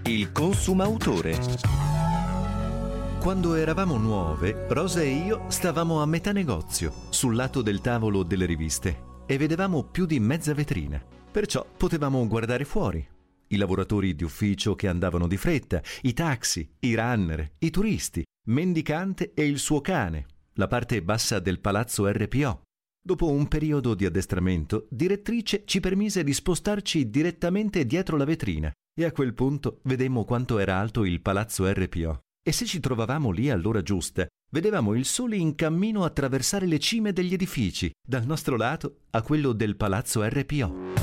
Il consumautore. Quando eravamo nuove, Rosa e io stavamo a metà negozio, sul lato del tavolo delle riviste, e vedevamo più di mezza vetrina. Perciò potevamo guardare fuori. I lavoratori di ufficio che andavano di fretta, i taxi, i runner, i turisti, Mendicante e il suo cane, la parte bassa del palazzo RPO. Dopo un periodo di addestramento, Direttrice ci permise di spostarci direttamente dietro la vetrina e a quel punto vedemmo quanto era alto il palazzo RPO. E se ci trovavamo lì all'ora giusta, vedevamo il sole in cammino attraversare le cime degli edifici, dal nostro lato a quello del palazzo RPO.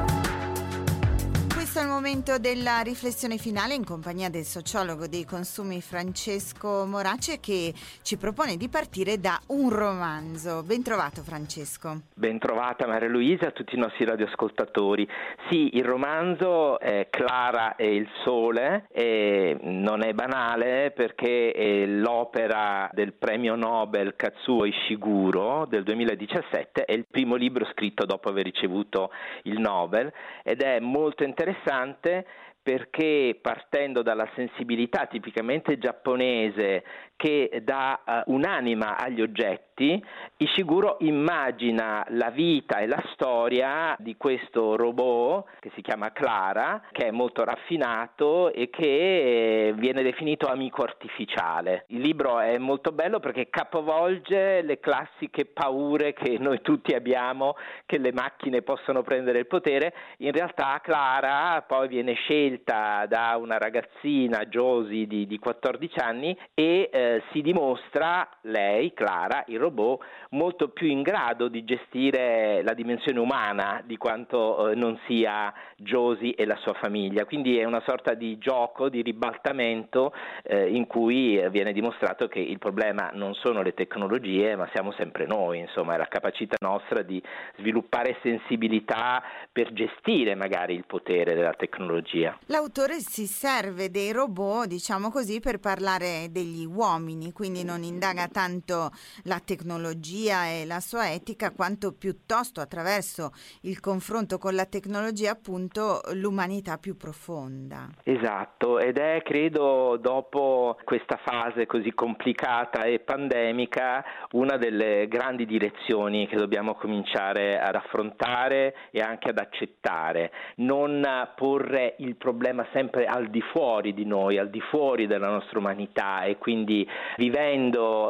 Questo è il momento della riflessione finale in compagnia del sociologo dei consumi Francesco Morace, che ci propone di partire da un romanzo. Ben trovato, Francesco. Ben trovata Maria Luisa, a tutti i nostri radioascoltatori. Sì, il romanzo è Clara e il sole e non è banale perché è l'opera del premio Nobel Kazuo Ishiguro del 2017, è il primo libro scritto dopo aver ricevuto il Nobel ed è molto interessante perché partendo dalla sensibilità tipicamente giapponese che dà un'anima agli oggetti, Ishiguro immagina la vita e la storia di questo robot che si chiama Clara, che è molto raffinato e che viene definito amico artificiale. Il libro è molto bello perché capovolge le classiche paure che noi tutti abbiamo, che le macchine possono prendere il potere. In realtà Clara poi viene scelta da una ragazzina, Josie, di 14 anni e si dimostra lei, Clara, il robot, molto più in grado di gestire la dimensione umana di quanto non sia Josie e la sua famiglia. Quindi è una sorta di gioco, di ribaltamento in cui viene dimostrato che il problema non sono le tecnologie, ma siamo sempre noi, insomma, è la capacità nostra di sviluppare sensibilità per gestire magari il potere della tecnologia. L'autore si serve dei robot, diciamo così, per parlare degli uomini, quindi non indaga tanto la tecnologia e la sua etica, quanto piuttosto attraverso il confronto con la tecnologia appunto l'umanità più profonda. Esatto, ed è credo dopo questa fase così complicata e pandemica una delle grandi direzioni che dobbiamo cominciare ad affrontare e anche ad accettare, non porre il problema sempre al di fuori di noi, al di fuori della nostra umanità e quindi vivendo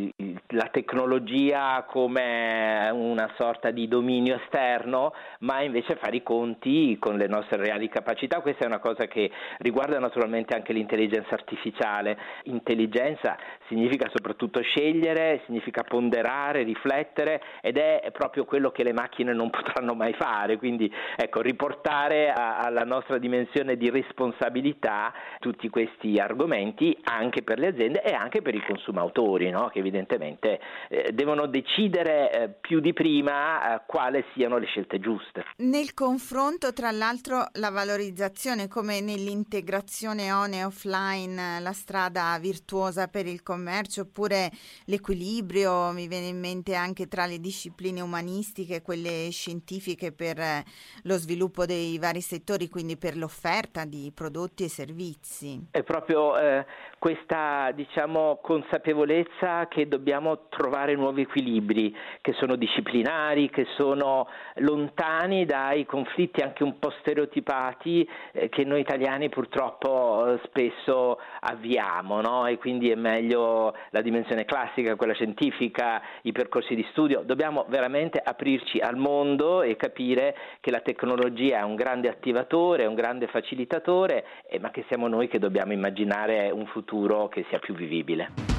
la tecnologia come una sorta di dominio esterno, ma invece fare i conti con le nostre reali capacità. Questa è una cosa che riguarda naturalmente anche l'intelligenza artificiale. Intelligenza significa soprattutto scegliere, significa ponderare, riflettere ed è proprio quello che le macchine non potranno mai fare. Quindi ecco, riportare alla nostra dimensione di responsabilità tutti questi argomenti anche per le aziende e anche per i consumatori, no? Che evidentemente devono decidere più di prima quali siano le scelte giuste. Nel confronto, tra l'altro, la valorizzazione come nell'integrazione on e offline, la strada virtuosa per il commercio, oppure l'equilibrio, mi viene in mente anche tra le discipline umanistiche e quelle scientifiche per lo sviluppo dei vari settori, quindi per l'offerta di prodotti e servizi. È proprio questa, diciamo, consapevolezza che dobbiamo trovare nuovi equilibri che sono disciplinari, che sono lontani dai conflitti anche un po' stereotipati che noi italiani purtroppo spesso avviamo, no? E quindi è meglio la dimensione classica, quella scientifica, i percorsi di studio. Dobbiamo veramente aprirci al mondo e capire che la tecnologia è un grande attivatore, è un grande facilitatore, ma che siamo noi che dobbiamo immaginare un futuro che sia più vivibile.